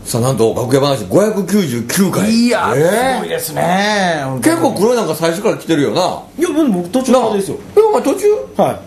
さあなんと楽屋話599回。 いやすごいですね。 結構黒いなんか最初から来てるよな。 いや僕途中からですよ。 お前途中？ はい。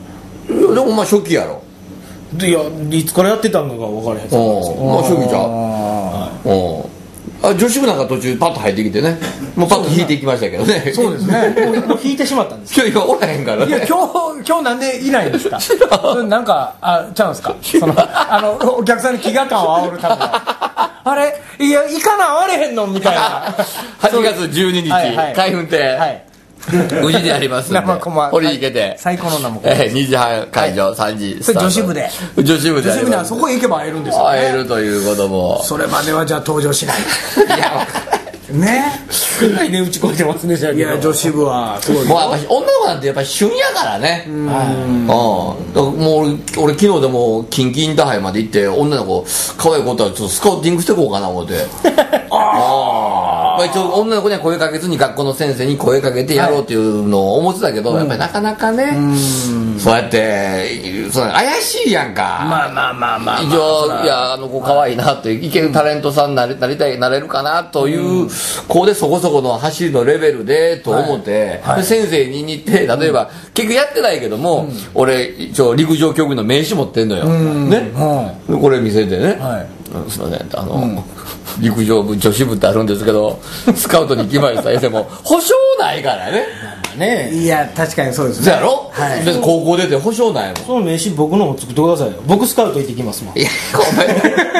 でもまあ初期やろ。 いやいつからやってたのか分からへんすけど。 まあ初期じゃん。女子部なんか途中パッと入ってきてね、もうパッと引いていきましたけどね。 そうですね。もう引いてしまったんです。 いやおらへんからね。 いや今日なんでいないんですか。なんかちゃうんですか。お客さんに飢餓感を煽るために。あれいやいかな合われへんのみたいな。 8月12日開運亭。無事でありますんで堀池で最高の生コマ 2時半会場3時スタート。 女子部で女子部ではそこへ行けば会えるんですよね。 会えるということも。 それまではじゃあ登場しない。いやねね打ち込んでますね。いや女子部はすごい。 もう女の子なんてやっぱり旬やからね。もう俺昨日でも近畿インターハイまで行って女の子可愛い子とはちょっとスカウティングしてこうかな思って。一応女の子には声かけずに学校の先生に声かけてやろうっていうのを思ってたけど、やっぱりなかなかね、そうやって怪しいやんか。まあ一応いやあの子可愛いなっていけるタレントさんになれるかなという子でそこそこの走りのレベルでと思って、先生に似て例えば結局やってないけども、俺一応陸上競技の名刺持ってんのよ。ね、これ見せてね。すいません陸上部女子部ってあるんですけどスカウトに行きました先生も保証ないからね。 いや確かにそうですね。 そうやろ。別に高校出て保証ないもん。 その名刺僕のも作ってくださいよ。僕スカウト行ってきますもん。いやごめん。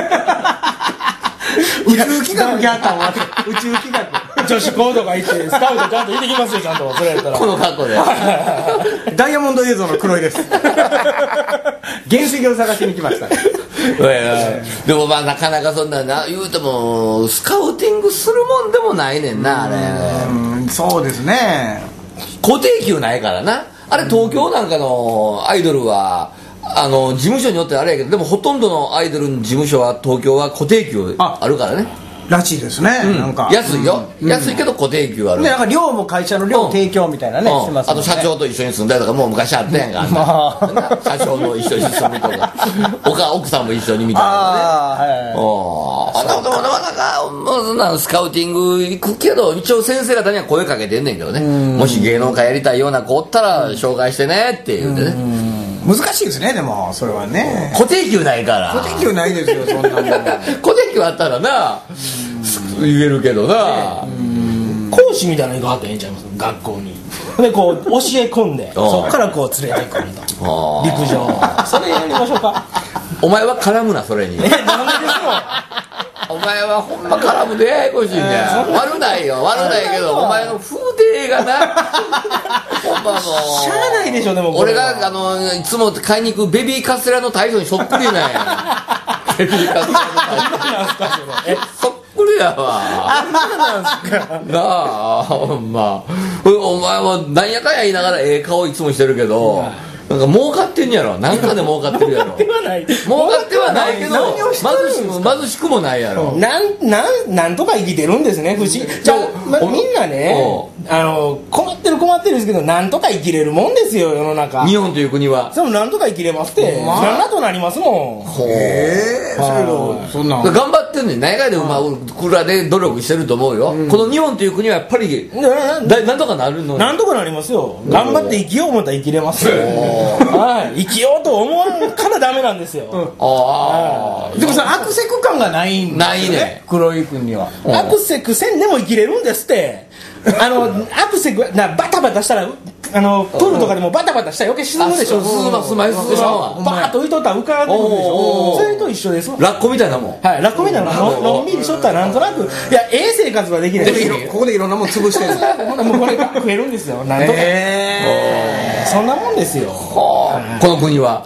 宇宙企画ギャータンは宇宙企画女子高とか行ってスカウトちゃんと行ってきますよ。ちゃんとそれやったらこの格好でダイヤモンド映像の黒いです。原石を探しに来ました。 でもまあなかなかそんな言うてもスカウティングするもんでもないねんな。あれそうですね。 固定給ないからな。あれ東京なんかのアイドルは事務所によってあれやけど、でもほとんどのアイドルの事務所は東京は固定給あるからね。 らしいですね。なんか安いよ。安いけど固定給ある。 なんか寮も会社の寮提供みたいなねしてますもんね。 あと社長と一緒に住んだりとかもう昔あったやんか。社長の一緒に住むとか奥さんも一緒にみたいなね。でもなかなかスカウティング行くけど一応先生方には声かけてんねんけどね。もし芸能界やりたいような子おったら紹介してねって言うてね。 難しいですね。でもそれはね固定給ないから。 固定給ないですよそんなもん。 固定給あったらな言えるけどな。 講師みたいなの行かはったらええんちゃいます。学校にでこう教え込んでそっからこう連れてくると陸上それやりましょうか。 お前は絡むなそれに。 なんでですよ。 お前はほんま絡むでややこしいね。悪ないよ悪ないけどお前の風景がなほんましゃあないでしょ。でも俺がいつも買いに行くベビーカステラの大将にそっくりなんや。ベビーカステラの大将そっくりやわ。なあほんまお前はなんやかんや言いながらええ顔いつもしてるけど、なんか儲かってんやろ。なんかで儲かってるやろ。儲かってはないけど貧しくもないやろ。 なんとか生きてるんですね。不思議。じゃあみんなね困ってるんですけどなんとか生きれるもんですよ世の中。 日本という国はでもなんとか生きれますってなんだとなりますもん。そんな頑張ってんねん。何回で僕らで努力してると思うよ。この日本という国はやっぱりなんとかなるの。 なんとかなりますよ。頑張って生きよう思ったら生きれますよ。生きようと思うからダメなんですよ。でもさアクセク感がないんですよね。ないね黒井君には。アクセクせんでも生きれるんですって。アクセクバタバタしたらプールとかでもバタバタしたら余計沈むでしょ。 進むでしょ。 バーッと浮いとったら浮かんでくるでしょ。それと一緒です。 ラッコみたいなもん。 はい、ラッコみたいなもん。のんびりしとったらなんとなくいや生活はできない。ここでいろんなもん潰してる。もうこれが増えるんですよ。なんとかそんなもんですよ。 この国は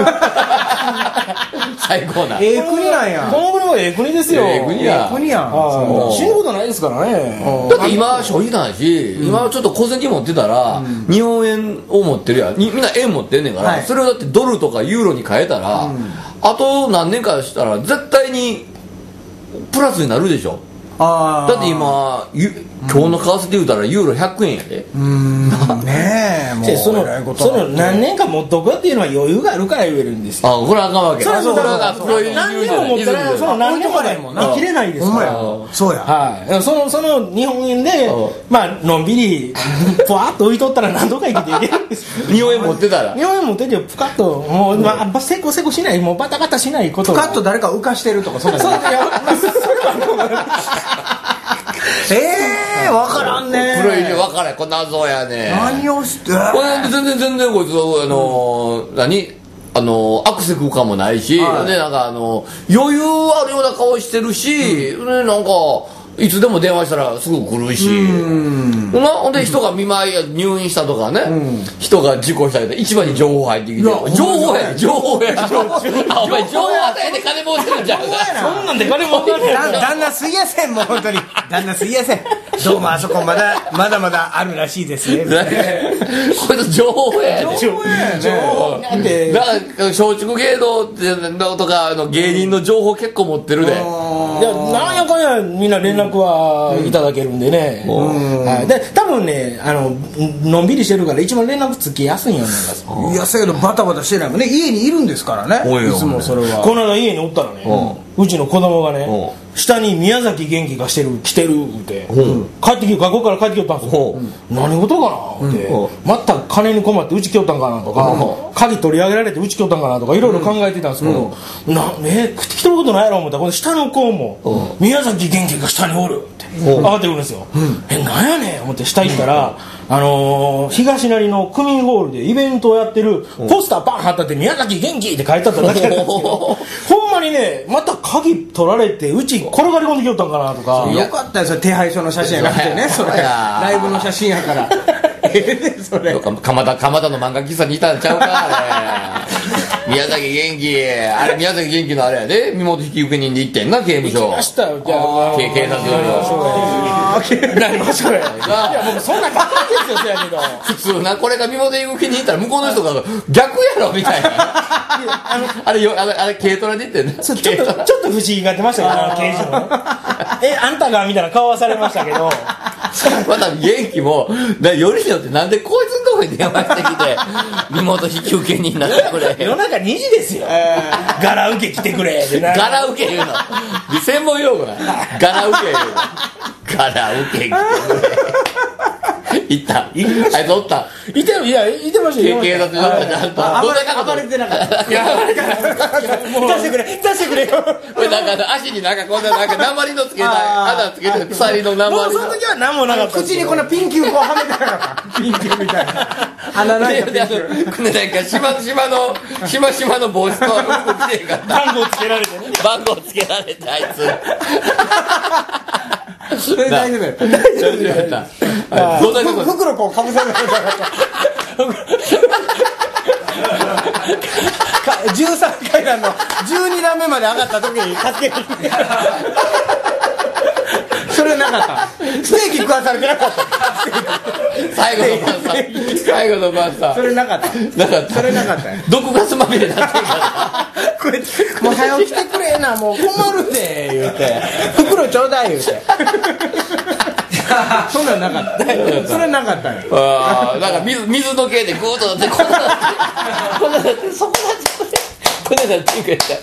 最高な国なんや。この国は国ですよ。 国や死ぬことないですからね。 だって今正直な話今ちょっと小銭持ってたら日本円を持ってるやん。みんな円持ってんねんからそれをだってドルとかユーロに変えたらあと何年かしたら絶対にプラスになるでしょ。 だって今日の為替で言うたらユーロ100円やで。 ねえ、もうその何年か持っとくっていうのは余裕があるから言えるんですよ。 これはあかんわけ。 何年も持ったらその何年までも切れないですから。そうや。はい。その日本円でまあのんびりふわっと置いとったら何とか生きていけるんですよ。 日本円持ってたら。 日本円持っててぷかっともうせこせこしない、もうバタバタしないこと。ぷかっと誰か浮かしてるとかそんな。それは分からんね。 これ分からん、こんな謎やね。 何をして全然こいつアクセク感もないし、なんか余裕あるような顔してるし、なんかいつでも電話したらすぐ来るし、ほんで人が見舞い入院したとかね、人が事故したりで一番に情報入ってきて、情報やお前情報与えて金儲けるんじゃん。そんなんで金儲けるんじゃん。旦那すいやせん、もう本当に旦那すいやせん、どうもあそこまだあるらしいですね。 これ情報やで。 情報やね。 だから松竹芸能とか芸人の情報結構持ってるで。 いや、なんやかんやみんな連絡はいただけるんでね。で多分ね、のんびりしてるから一番連絡つきやすいんやねん。いや、せやけどバタバタしてないもんね。家にいるんですからね。いつもそれは。この間家におったらね、うちの子供がね、下に宮崎元気が来てるって学校から帰ってきよったんですよ。何事かなってまた金に困ってうち来よったんかなとか、鍵取り上げられてうち来よったんかなとかいろいろ考えてたんですけど、来てることないやろ思ったら、この下の子も宮崎元気が下におるって上がってくるんですよ。なんやねん思って下行ったら、東成の区民ホールでイベントをやってるポスターバン貼ったって宮崎元気って書いてあっただけなんですけど、ほんまにね、また鍵取られてうち転がり込んできよったんかなとか。よかったですよ、手配書の写真やなくてね、それライブの写真やからそれ蒲田の漫画喫茶にいたんちゃうかあれ。宮崎元気、あれ宮崎元気のあれやで、身元引受人で行ってんな、刑務所。 行きましたよ。じゃあ警察よりなりました。いや、僕そんな感じですよ。やけど普通な、これが身元引受人行ったら向こうの人が逆やろみたいな。あれ軽トラで行ってんな。 ちょっと不思議が出ましたよ、刑事の。あんたがみたいな顔はされましたけど。 また元気もよりによってなんでこいつのとこに電話してきて身元引受人になってくれ。 夜中2時ですよ。ガラ受け来てくれ。 ガラ受け言うの専門用語だ。ガラ受け言うの。ガラ受け来てくれ。行った。あいつおった。 いてましたよ。 警察に暴れてなかった。いや、もう出してくれよ。 これなんか足になんかこんな鉛のつけた穴つけて鎖の鉛の。 もうその時は何もなかった。口にこんなピンキューこうはめてなかった。ピンキューみたいな。穴ないピンキュー。 これなんかしまの帽子と服着てんかった。 番号つけられてね。 番号つけられてあいつ。 それ大丈夫やった。袋こうかぶされなかった。13階段の12段目まで上がった時に助けにそれなかった。ステーキ食わされてなかった。 最後の晩さそれなかった。それなかったよ。 毒ガスまみれになってるからこれもう早起きてくれな、もう困るで言うて、袋ちょうだい言うてそんなんなかった。それなかったよ。 なんか水の系でグーッとなってこんなってそこまでこんなって言うか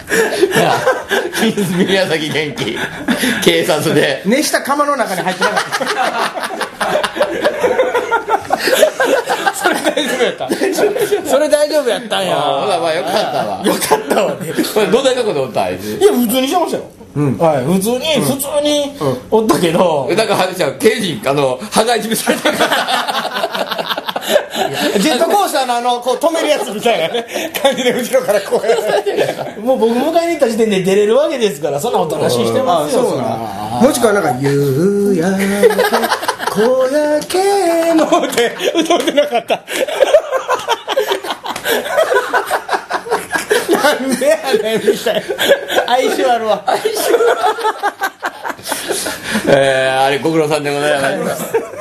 宮崎元気警察で熱した釜の中に入ってなかったそれ大丈夫やったんや。 まあよかったわね。これどんなとこでおったあいつ。 いや普通にしてましたよ。はい、普通におったけど、 なんか刑事羽がいじめされてるからジェットコースターのこう止めるやつみたいなね感じで後ろからこうやってもう僕迎えに行った時点で出れるわけですから、そんなおとなしいしてますよ。もしくはなんか夕焼け小焼けのって歌ってなかったなんでやねんみたいな。哀愁あるわ。 あれご苦労さんでございます。